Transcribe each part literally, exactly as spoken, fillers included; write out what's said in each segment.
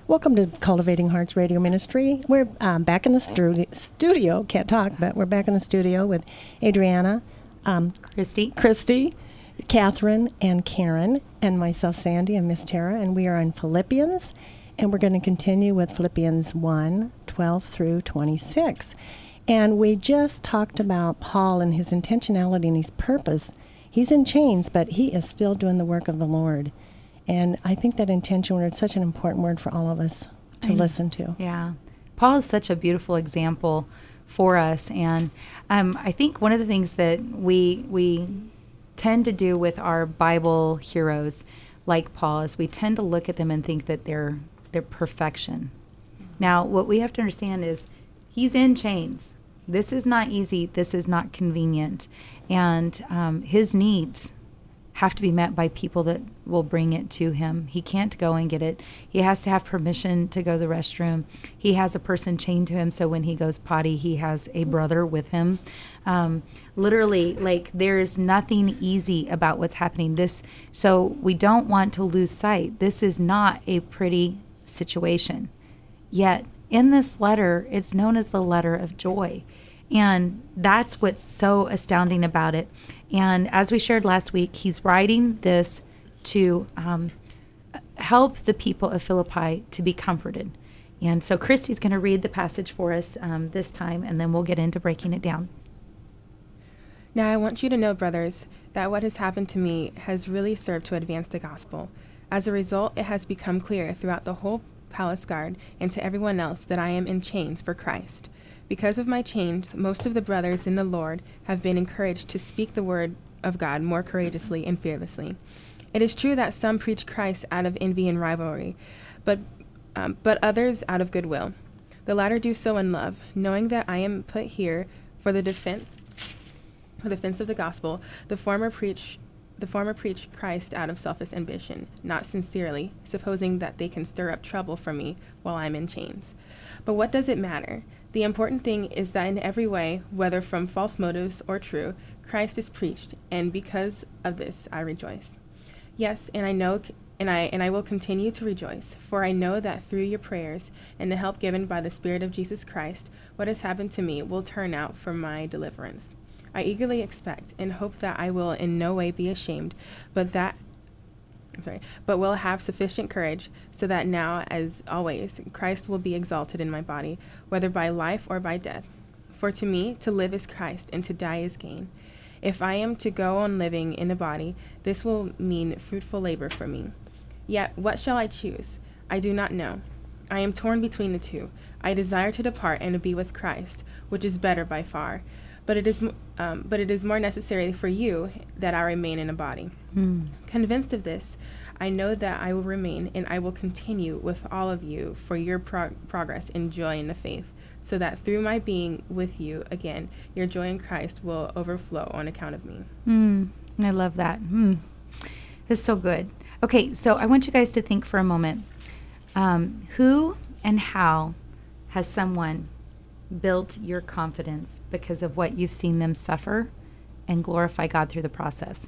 Welcome to Cultivating Hearts Radio Ministry. We're um, back in the studi- studio. Can't talk, but we're back in the studio with Adriana, um, Christy, Christy, Catherine, and Karen, and myself, Sandy, and Miss Tara. And we are in Philippians, and we're going to continue with Philippians one, twelve through twenty-six. And we just talked about Paul and his intentionality and his purpose. He's in chains, but he is still doing the work of the Lord. And I think that intention word is such an important word for all of us to listen to. Yeah. Paul is such a beautiful example for us. And um, I think one of the things that we we tend to do with our Bible heroes like Paul is we tend to look at them and think that they're, they're perfection. Now, what we have to understand is he's in chains. This is not easy. This is not convenient. And um, his needs have to be met by people that will bring it to him. He can't go and get it. He has to have permission to go to the restroom. He has a person chained to him, so when he goes potty, he has a brother with him. Um, literally, like, there's nothing easy about what's happening. This, so we don't want to lose sight. This is not a pretty situation. Yet, in this letter, it's known as the letter of joy. And that's what's so astounding about it. And as we shared last week, he's writing this to um, help the people of Philippi to be comforted. And so Christy's going to read the passage for us um, this time, and then we'll get into breaking it down. Now I want you to know, brothers, that what has happened to me has really served to advance the gospel. As a result, it has become clear throughout the whole palace guard and to everyone else that I am in chains for Christ. Because of my chains, most of the brothers in the Lord have been encouraged to speak the word of God more courageously and fearlessly. It is true that some preach Christ out of envy and rivalry, but um, but others out of goodwill. The latter do so in love, knowing that I am put here for the defense for the defense of the gospel. The former preach the former preach Christ out of selfish ambition, not sincerely, supposing that they can stir up trouble for me while I'm in chains. But what does it matter? The important thing is that in every way, whether from false motives or true, Christ is preached, and because of this I rejoice. Yes, and I know and I and I will continue to rejoice, for I know that through your prayers and the help given by the Spirit of Jesus Christ, what has happened to me will turn out for my deliverance. I eagerly expect and hope that I will in no way be ashamed, but that I'm sorry, but will have sufficient courage, so that now, as always, Christ will be exalted in my body, whether by life or by death. For to me, to live is Christ, and to die is gain. If I am to go on living in a body, this will mean fruitful labor for me. Yet, what shall I choose? I do not know. I am torn between the two. I desire to depart and to be with Christ, which is better by far. But it is, um, but it is more necessary for you that I remain in a body. Mm. Convinced of this, I know that I will remain and I will continue with all of you for your prog- progress and joy in the faith, so that through my being with you again, your joy in Christ will overflow on account of me. Mm, I love that. Mm. It's so good. Okay, so I want you guys to think for a moment. Um, who and how has someone built your confidence because of what you've seen them suffer and glorify God through the process?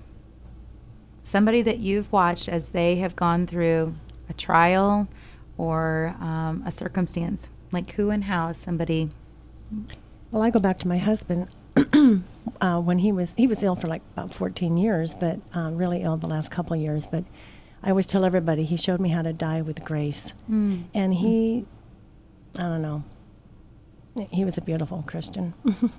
Somebody that you've watched as they have gone through a trial or um, a circumstance. Like who and how is somebody? Well, I go back to my husband. uh, when he was he was ill for like about fourteen years, but um, really ill the last couple of years. But I always tell everybody he showed me how to die with grace. Mm. And he, I don't know, he was a beautiful Christian.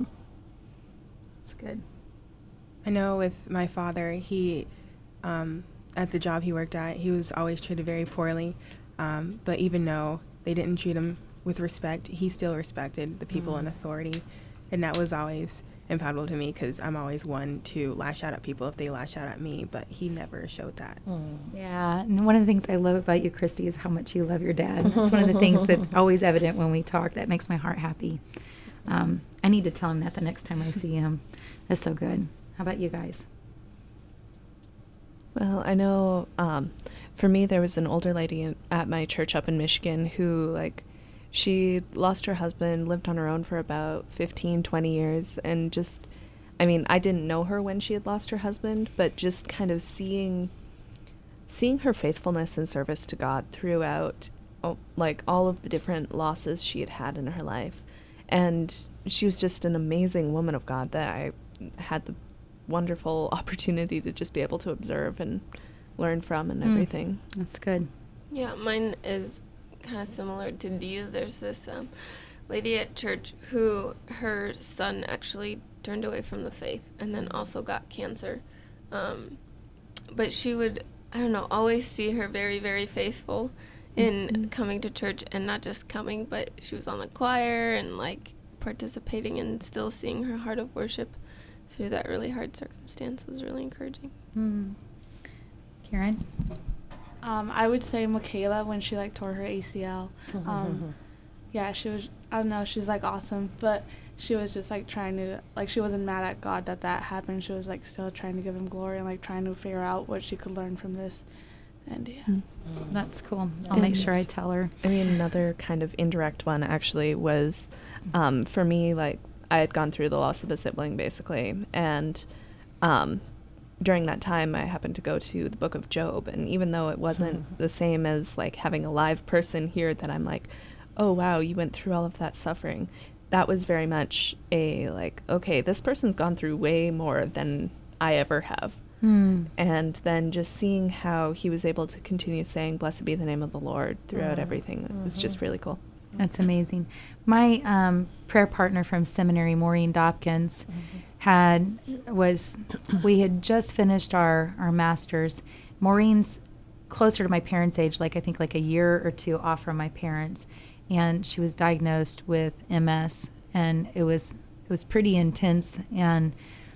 That's good. I know with my father, he, um, at the job he worked at, he was always treated very poorly. Um, but even though they didn't treat him with respect, he still respected the people mm. in authority. And that was always impactful to me because I'm always one to lash out at people if they lash out at me, but he never showed that. Mm. Yeah, and one of the things I love about you, Christy, is how much you love your dad. That's one of the things that's always evident when we talk. That makes my heart happy. Um, I need to tell him that the next time I see him. That's so good. How about you guys? Well, I know um, for me, there was an older lady in, at my church up in Michigan who, like, she lost her husband, lived on her own for about fifteen, twenty years, and just, I mean, I didn't know her when she had lost her husband, but just kind of seeing seeing her faithfulness and service to God throughout oh, like all of the different losses she had had in her life. And she was just an amazing woman of God that I had the wonderful opportunity to just be able to observe and learn from and Mm. everything. That's good. Yeah, mine is kind of similar to Dee's. There's this um, lady at church who her son actually turned away from the faith and then also got cancer. Um, but she would, I don't know, always see her very, very faithful in Mm-hmm. coming to church, and not just coming, but she was on the choir and like participating and still seeing her heart of worship through that really hard circumstance was really encouraging. Mm. Karen? Um, I would say Michaela when she like tore her A C L. Um, yeah, she was. I don't know. She's like awesome, but she was just like trying to like she wasn't mad at God that that happened. She was like still trying to give Him glory and like trying to figure out what she could learn from this. And yeah, Mm. That's cool. I'll make sure I And- tell her. I mean, another kind of indirect one actually was, um, for me, like, I had gone through the loss of a sibling, basically, and um, during that time, I happened to go to the book of Job, and even though it wasn't the same as, like, having a live person here that I'm like, oh, wow, you went through all of that suffering, that was very much a, like, okay, this person's gone through way more than I ever have. Mm. And then just seeing how he was able to continue saying, blessed be the name of the Lord throughout everything, it was just really cool. That's amazing. My um, prayer partner from seminary, Maureen Dopkins, had was we had just finished our our masters. Maureen's closer to my parents' age, like I think like a year or two off from my parents, and she was diagnosed with M S, and it was it was pretty intense. And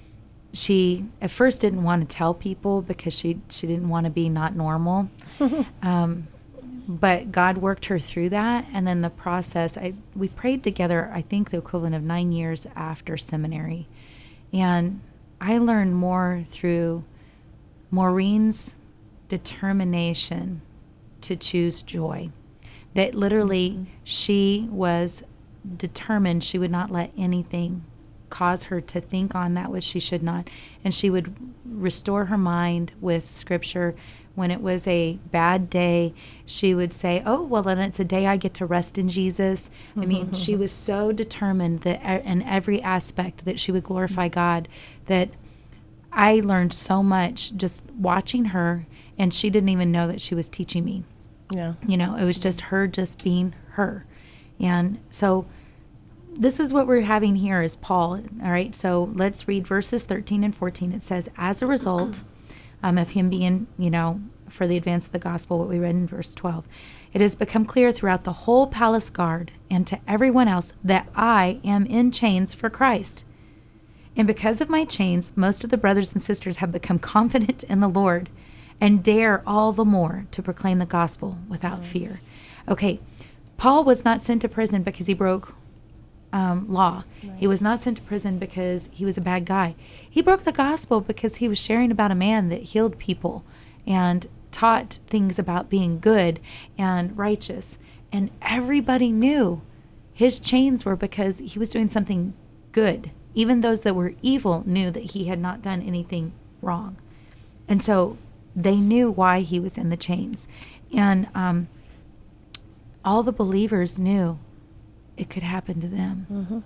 she at first didn't want to tell people because she she didn't want to be not normal. um, But God worked her through that, and then the process, I we prayed together, I think the equivalent of nine years after seminary. And I learned more through Maureen's determination to choose joy. That literally mm-hmm. she was determined she would not let anything cause her to think on that which she should not. And she would restore her mind with scripture. When it was a bad day, she would say, oh, well, then it's a day I get to rest in Jesus. I mean, she was so determined that in every aspect that she would glorify God, that I learned so much just watching her, and she didn't even know that she was teaching me. Yeah. You know, it was just her just being her. And so this is what we're having here is Paul. All right, so let's read verses thirteen and fourteen. It says, as a result um, of him being, you know, for the advance of the gospel, what we read in verse twelve, it has become clear throughout the whole palace guard and to everyone else that I am in chains for Christ. And because of my chains, most of the brothers and sisters have become confident in the Lord and dare all the more to proclaim the gospel without fear. Okay, Paul was not sent to prison because he broke um, law. Right. He was not sent to prison because he was a bad guy. He broke the gospel because he was sharing about a man that healed people and taught things about being good and righteous. And everybody knew his chains were because he was doing something good. Even those that were evil knew that he had not done anything wrong. And so they knew why he was in the chains. And um, all the believers knew it could happen to them. Mm-hmm.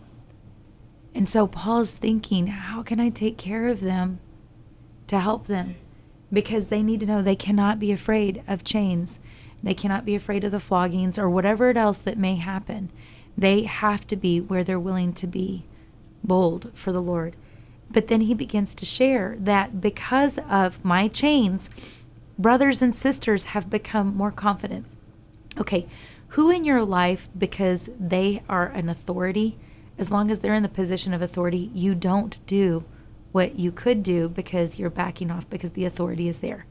And so Paul's thinking, how can I take care of them to help them? Because they need to know they cannot be afraid of chains. They cannot be afraid of the floggings or whatever else that may happen. They have to be where they're willing to be bold for the Lord. But then he begins to share that because of my chains, brothers and sisters have become more confident. Okay, who in your life, because they are an authority, as long as they're in the position of authority, you don't do what you could do because you're backing off because the authority is there.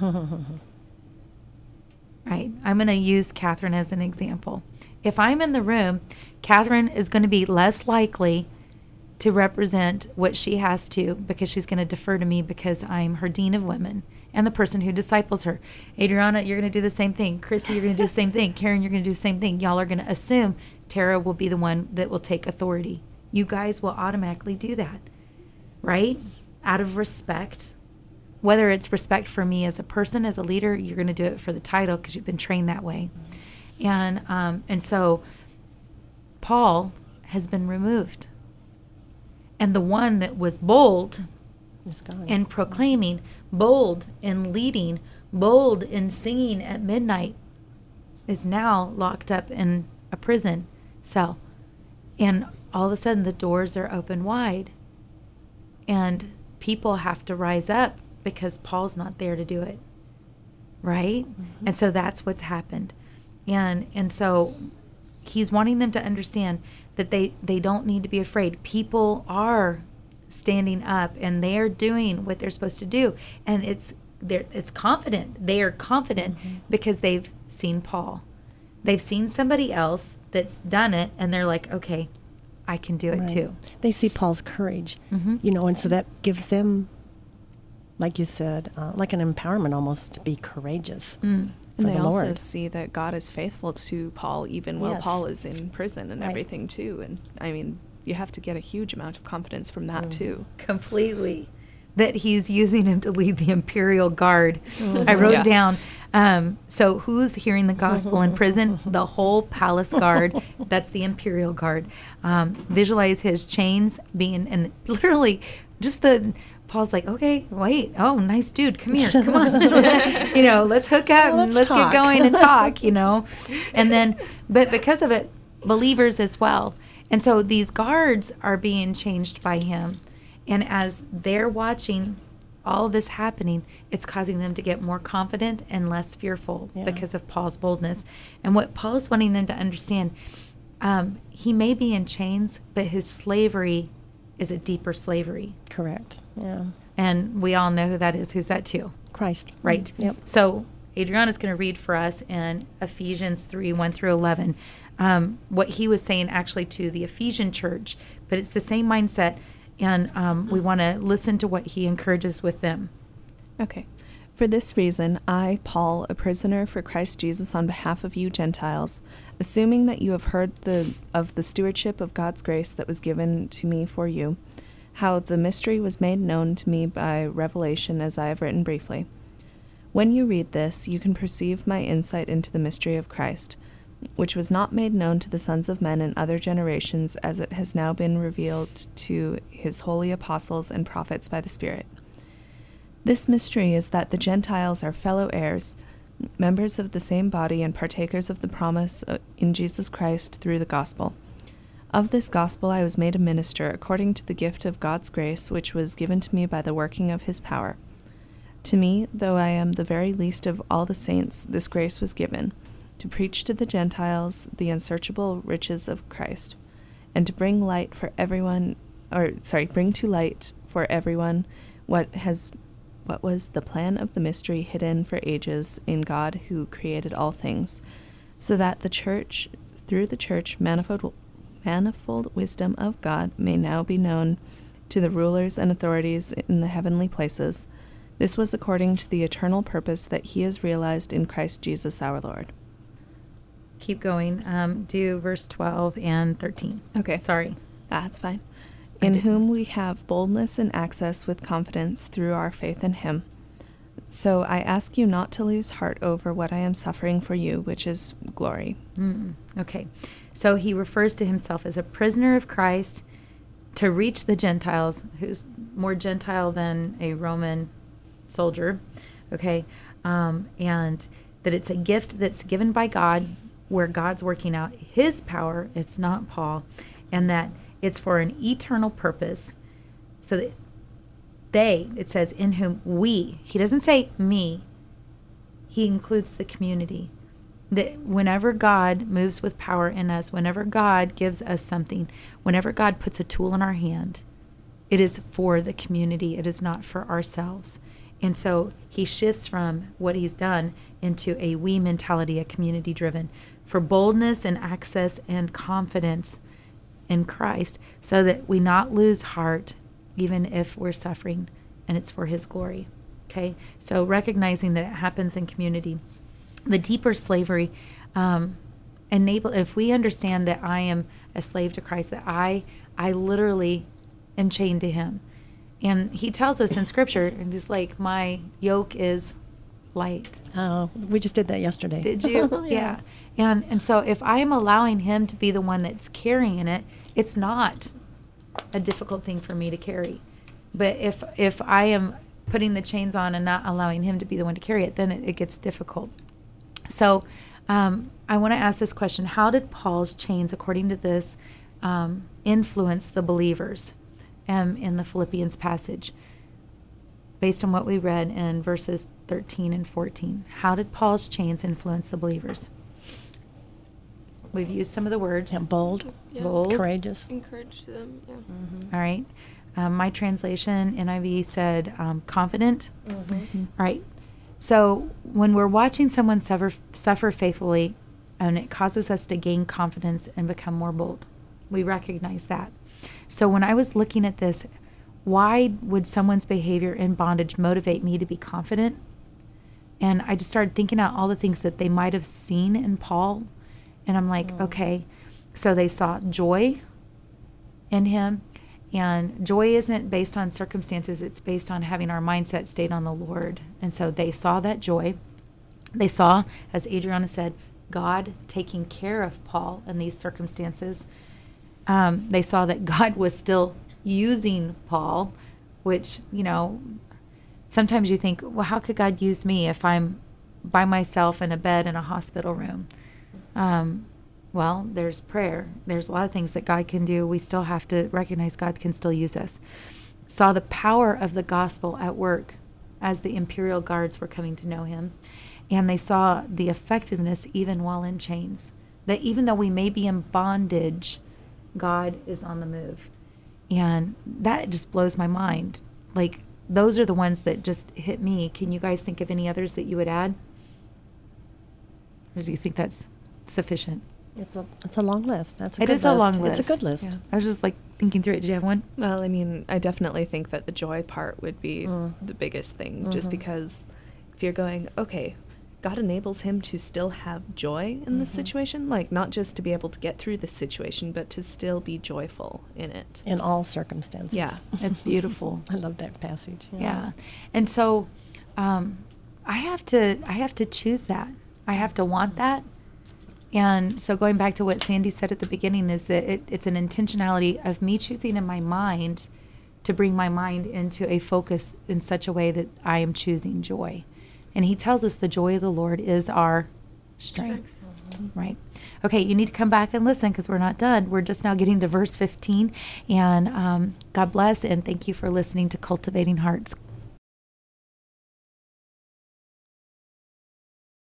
Right? I'm going to use Catherine as an example. If I'm in the room, Catherine is going to be less likely to represent what she has to because she's going to defer to me because I'm her dean of women and the person who disciples her. Adriana, you're going to do the same thing. Christy, you're going to do the same thing. Karen, you're going to do the same thing. Y'all are going to assume Tara will be the one that will take authority. You guys will automatically do that, right? Out of respect. Whether it's respect for me as a person, as a leader, you're going to do it for the title because you've been trained that way. And um, and so Paul has been removed. And the one that was bold It's gone. in proclaiming, bold in leading, bold in singing at midnight is now locked up in a prison cell. And all of a sudden the doors are open wide. And people have to rise up because Paul's not there to do it. Right? Mm-hmm. And so that's what's happened. And and so he's wanting them to understand that they, they don't need to be afraid. People are standing up and they're doing what they're supposed to do. And it's they're it's confident. They are confident mm-hmm. because they've seen Paul. They've seen somebody else that's done it, and they're like, okay, I can do it Right. too. They see Paul's courage, Mm-hmm. you know, and so that gives them, like you said, uh, like an empowerment almost to be courageous. Mm. For And they the also Lord. see that God is faithful to Paul even while Yes. Paul is in prison and Right. everything too. And I mean, you have to get a huge amount of confidence from that Mm. too. Completely. That he's using him to lead the Imperial Guard. I wrote Yeah. down, um, so who's hearing the gospel in prison? The whole palace guard. That's the Imperial Guard. Um, visualize his chains being, and literally just the, Paul's like, okay, wait, oh, nice dude, come here, come on. you know, let's hook up Well, and let's let's talk. get going and talk, you know. And then, but because of it, believers as well. And so these guards are being changed by him. And as they're watching all of this happening, it's causing them to get more confident and less fearful Yeah. because of Paul's boldness. And what Paul is wanting them to understand, um, he may be in chains, but his slavery is a deeper slavery. Correct. Yeah. And we all know who that is. Who's that to? Christ. Right. Yep. So Adriana's going to read for us in Ephesians three, one through eleven, um, what he was saying actually to the Ephesian church, but it's the same mindset. And um, we want to listen to what he encourages with them. Okay. For this reason, I, Paul, a prisoner for Christ Jesus on behalf of you Gentiles, assuming that you have heard the of the stewardship of God's grace that was given to me for you, how the mystery was made known to me by revelation as I have written briefly. When you read this, you can perceive my insight into the mystery of Christ, which was not made known to the sons of men in other generations, as it has now been revealed to his holy apostles and prophets by the Spirit. This mystery is that the Gentiles are fellow heirs, members of the same body and partakers of the promise in Jesus Christ through the gospel. Of this gospel I was made a minister according to the gift of God's grace, which was given to me by the working of his power. To me, though I am the very least of all the saints, this grace was given, to preach to the Gentiles the unsearchable riches of Christ, and to bring light for everyone, or sorry, bring to light for everyone what has, what was the plan of the mystery hidden for ages in God who created all things, so that the church, through the church, manifold, manifold wisdom of God may now be known to the rulers and authorities in the heavenly places. This was according to the eternal purpose that he has realized in Christ Jesus our Lord. Keep going. Um, do verse twelve and thirteen. Okay. Sorry. That's fine. I In did whom miss. we have boldness and access with confidence through our faith in him. So I ask you not to lose heart over what I am suffering for you, which is glory. Mm, okay. So he refers to himself as a prisoner of Christ to reach the Gentiles, who's more Gentile than a Roman soldier. Okay. Um, and that it's a gift that's given by God, where God's working out his power. It's not Paul. And that it's for an eternal purpose. So that they, it says, in whom we, he doesn't say me, he includes the community. That whenever God moves with power in us, whenever God gives us something, whenever God puts a tool in our hand, it is for the community. It is not for ourselves. And so he shifts from what he's done into a we mentality, a community driven, for boldness and access and confidence in Christ, so that we not lose heart even if we're suffering, and it's for his glory. Okay, so recognizing that it happens in community. The deeper slavery, um, enable if we understand that I am a slave to Christ, that I I literally am chained to him. And he tells us in scripture, and just like my yoke is light. Oh, we just did that yesterday. Did you? Yeah. And and so if I am allowing him to be the one that's carrying it, it's not a difficult thing for me to carry. But if if I am putting the chains on and not allowing him to be the one to carry it, then it, it gets difficult. So um, I want to ask this question. How did Paul's chains, according to this, um, influence the believers um, in the Philippians passage? Based on what we read in verses thirteen and fourteen. How did Paul's chains influence the believers? We've used some of the words. Yeah, bold, Yeah. Bold. courageous. Encourage them. Yeah. All right. Um, my translation, N I V, said um, confident. Mm-hmm. All right. So when we're watching someone suffer, suffer faithfully, and it causes us to gain confidence and become more bold, we recognize that. So when I was looking at this, why would someone's behavior in bondage motivate me to be confident? And I just started thinking out all the things that they might have seen in Paul. And I'm like, Mm. okay, so they saw joy in him. And joy isn't based on circumstances. It's based on having our mindset stayed on the Lord. And so they saw that joy. They saw, as Adriana said, God taking care of Paul in these circumstances. Um, they saw that God was still using Paul, which, you know, sometimes you think, well, how could God use me if I'm by myself in a bed in a hospital room? Um, well, there's prayer. There's a lot of things that God can do. We still have to recognize God can still use us. Saw the power of the gospel at work as the imperial guards were coming to know him. And they saw the effectiveness even while in chains. That even though we may be in bondage, God is on the move. And that just blows my mind. Like, those are the ones that just hit me. Can you guys think of any others that you would add? Or do you think that's sufficient? It's a it's a long list. That's a It good is a long list. list. It's a good list. Yeah. I was just like thinking through it. Did you have one? Well, I mean, I definitely think that the joy part would be Mm. the biggest thing, just Mhm. because if you're going, okay, God enables him to still have joy in this Mhm. situation, like not just to be able to get through this situation, but to still be joyful in it. In all circumstances. Yeah. It's beautiful. I love that passage. Yeah. And so um, I have to I have to choose that. I have to want that. And so going back to what Sandy said at the beginning is that it, it's an intentionality of me choosing in my mind to bring my mind into a focus in such a way that I am choosing joy. And he tells us the joy of the Lord is our strength. Right. Okay, you need to come back and listen because we're not done. We're just now getting to verse fifteen. And um, God bless and thank you for listening to Cultivating Hearts.